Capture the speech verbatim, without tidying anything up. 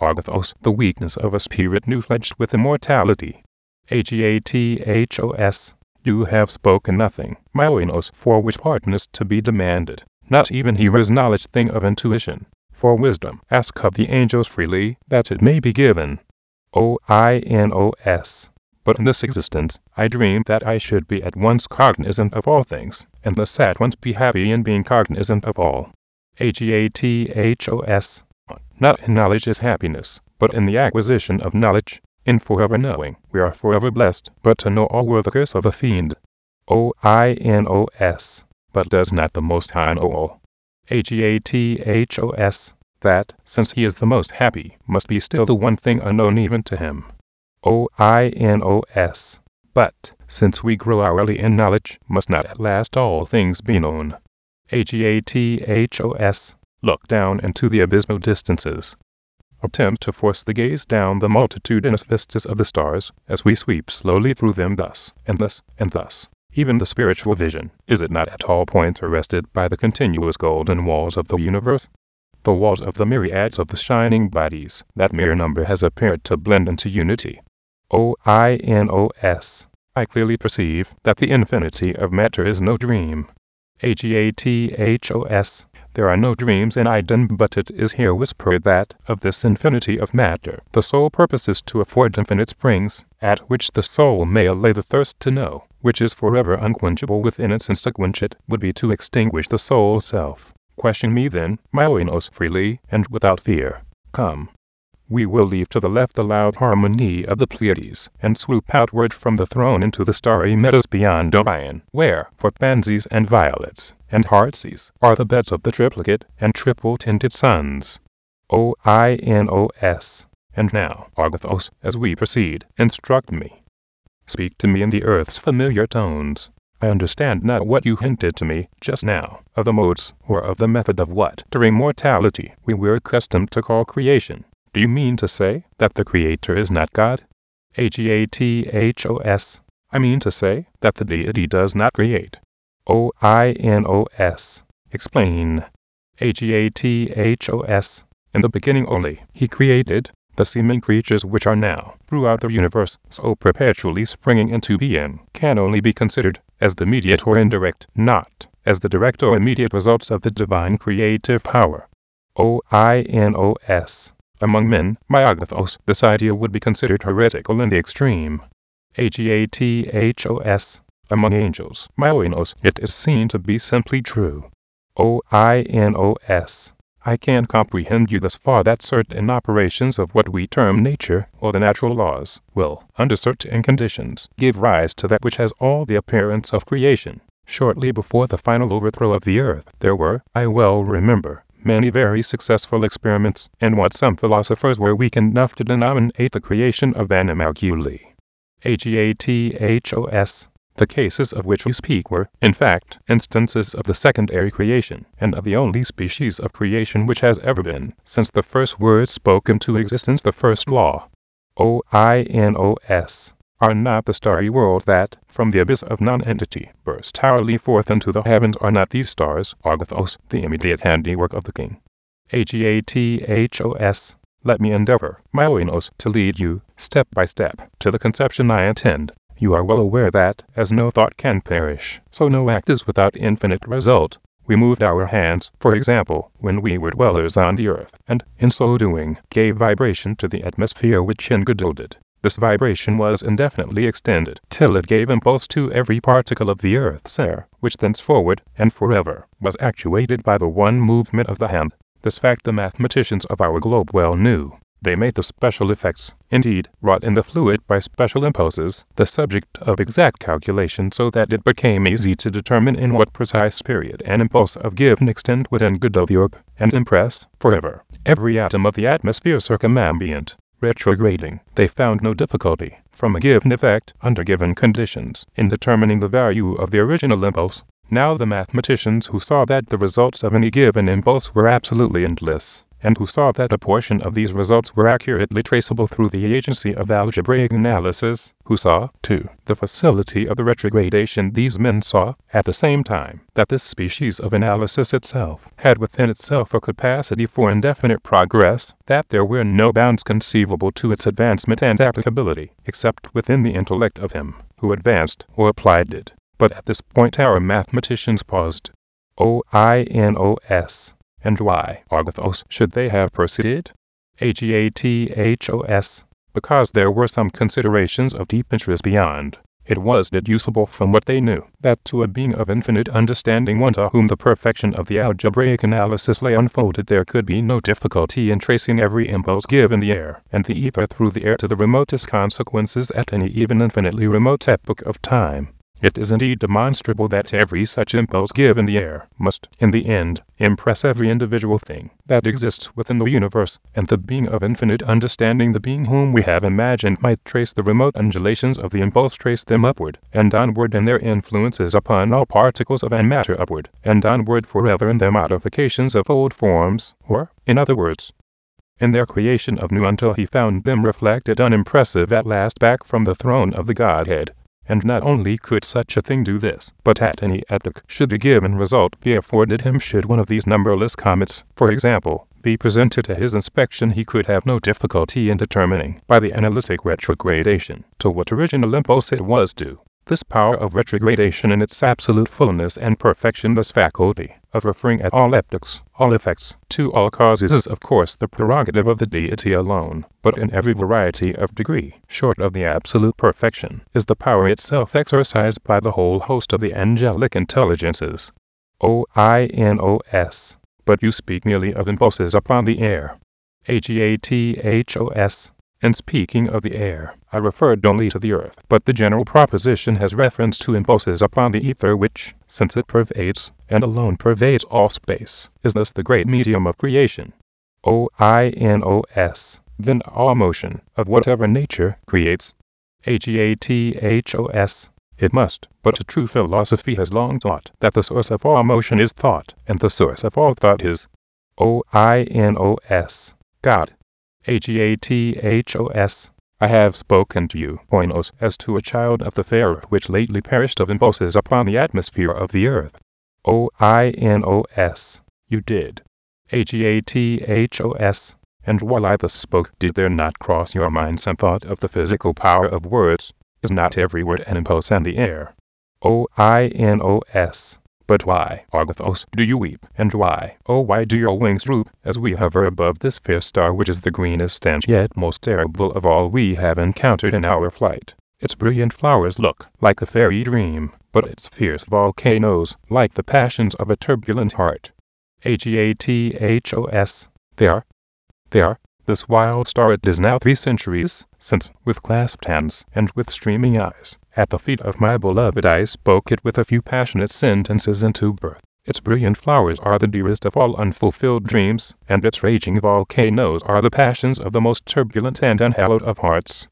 Agathos, the weakness of a spirit new-fledged with immortality. Agathos, you have spoken nothing, Myoinos, for which pardon is to be demanded, not even hearer's knowledge thing of intuition. For wisdom, ask of the angels freely, that it may be given. Oinos. But in this existence, I dream that I should be at once cognizant of all things, and thus at once be happy in being cognizant of all. Agathos. Not in knowledge is happiness, but in the acquisition of knowledge. In forever knowing, we are forever blessed, but to know all were the curse of a fiend. Oinos. But does not the Most High know all? Agathos. That, since he is the most happy, must be still the one thing unknown even to him. Oinos. But, since we grow hourly in knowledge, must not at last all things be known? Agathos. Look down into the abysmal distances. Attempt to force the gaze down the multitudinous vistas of the stars, as we sweep slowly through them thus, and thus, and thus. Even the spiritual vision, is it not at all points arrested by the continuous golden walls of the universe? The walls of the myriads of the shining bodies, that mere number has appeared to blend into unity. Oinos. I clearly perceive that the infinity of matter is no dream. Agathos. There are no dreams in Eden, but it is here whispered that, of this infinity of matter, the sole purpose is to afford infinite springs, at which the soul may allay the thirst to know, which is forever unquenchable within it, since to quench it would be to extinguish the soul's self. Question me then, Myoinos, freely, and without fear. Come. We will leave to the left the loud harmony of the Pleiades, and swoop outward from the throne into the starry meadows beyond Orion, where, for pansies and violets, and heartsease, are the beds of the triplicate and triple-tinted suns. Oinos. And now, Agathos, as we proceed, instruct me. Speak to me in the earth's familiar tones. I understand not what you hinted to me just now, of the modes, or of the method of what, during mortality, we were accustomed to call creation. Do you mean to say that the Creator is not God? Agathos. I mean to say that the deity does not create. Oinos. Explain. Agathos. In the beginning only, he created the seeming creatures which are now, throughout the universe, so perpetually springing into being, can only be considered as the immediate or indirect, not as the direct or immediate results of the divine creative power. Oinos. Among men, my Agathos, this idea would be considered heretical in the extreme. Agathos. Among angels, Myoinos, it is seen to be simply true. Oinos. I can comprehend you thus far that certain operations of what we term nature, or the natural laws, will, under certain conditions, give rise to that which has all the appearance of creation. Shortly before the final overthrow of the earth, there were, I well remember, many very successful experiments, in what some philosophers were weak enough to denominate the creation of animalculae. Agathos. The cases of which you speak were, in fact, instances of the secondary creation, and of the only species of creation which has ever been, since the first word spoke into existence the first law. Oinos. Are not the starry worlds that, from the abyss of non-entity, burst hourly forth into the heavens, are not these stars, Agathos, the immediate handiwork of the king? Agathos. Let me endeavor, Myoinos, to lead you, step by step, to the conception I intend. You are well aware that, as no thought can perish, so no act is without infinite result. We moved our hands, for example, when we were dwellers on the earth, and, in so doing, gave vibration to the atmosphere which engirdled it. This vibration was indefinitely extended, till it gave impulse to every particle of the earth's air, which thenceforward, and forever, was actuated by the one movement of the hand. This fact the mathematicians of our globe well knew. They made the special effects, indeed, wrought in the fluid by special impulses, the subject of exact calculation, so that it became easy to determine in what precise period an impulse of given extent would engirdle the orb, and impress, forever, every atom of the atmosphere circumambient. Retrograding, they found no difficulty, from a given effect, under given conditions, in determining the value of the original impulse. Now the mathematicians who saw that the results of any given impulse were absolutely endless, and who saw that a portion of these results were accurately traceable through the agency of algebraic analysis, who saw, too, the facility of the retrogradation. These men saw, at the same time, that this species of analysis itself had within itself a capacity for indefinite progress, that there were no bounds conceivable to its advancement and applicability, except within the intellect of him who advanced or applied it. But at this point our mathematicians paused. O I N O S. And why, Agathos, should they have proceeded? Agathos. Because there were some considerations of deep interest beyond. It was deducible from what they knew, that to a being of infinite understanding, one to whom the perfection of the algebraic analysis lay unfolded, there could be no difficulty in tracing every impulse given the air and the ether through the air to the remotest consequences at any even infinitely remote epoch of time. It is indeed demonstrable that every such impulse given the air must, in the end, impress every individual thing that exists within the universe, and the being of infinite understanding, the being whom we have imagined, might trace the remote undulations of the impulse, trace them upward and onward in their influences upon all particles of matter, upward and onward forever in their modifications of old forms, or, in other words, in their creation of new, until he found them reflected unimpressive at last back from the throne of the Godhead. And not only could such a thing do this, but at any epoch should the given result be afforded him, should one of these numberless comets, for example, be presented to his inspection, he could have no difficulty in determining, by the analytic retrogradation, to what original impulse it was due. This power of retrogradation in its absolute fullness and perfection, this faculty of referring at all epochs, all effects, to all causes, is of course the prerogative of the deity alone, but in every variety of degree, short of the absolute perfection, is the power itself exercised by the whole host of the angelic intelligences. O I N O S. But you speak merely of impulses upon the air. Agathos. In speaking of the air, I referred only to the earth, but the general proposition has reference to impulses upon the ether, which, since it pervades, and alone pervades all space, is thus the great medium of creation. O I N O S. Then all motion, of whatever nature, creates. Agathos. It must, but a true philosophy has long taught that the source of all motion is thought, and the source of all thought is O I N O S. God. Agathos. I have spoken to you, Oinos, as to a child of the fair earth which lately perished of impulses upon the atmosphere of the earth. O I N O S. You did. Agathos. And while I thus spoke, did there not cross your mind some thought of the physical power of words? Is not every word an impulse in the air? O I N O S. But why, Agathos, do you weep, and why, oh why do your wings droop, as we hover above this fair star which is the greenest and yet most terrible of all we have encountered in our flight? Its brilliant flowers look like a fairy dream, but its fierce volcanoes, like the passions of a turbulent heart. Agathos. They are, they are, this wild star. It is now three centuries since, with clasped hands and with streaming eyes, at the feet of my beloved, I spoke it with a few passionate sentences into birth. Its brilliant flowers are the dearest of all unfulfilled dreams, and its raging volcanoes are the passions of the most turbulent and unhallowed of hearts.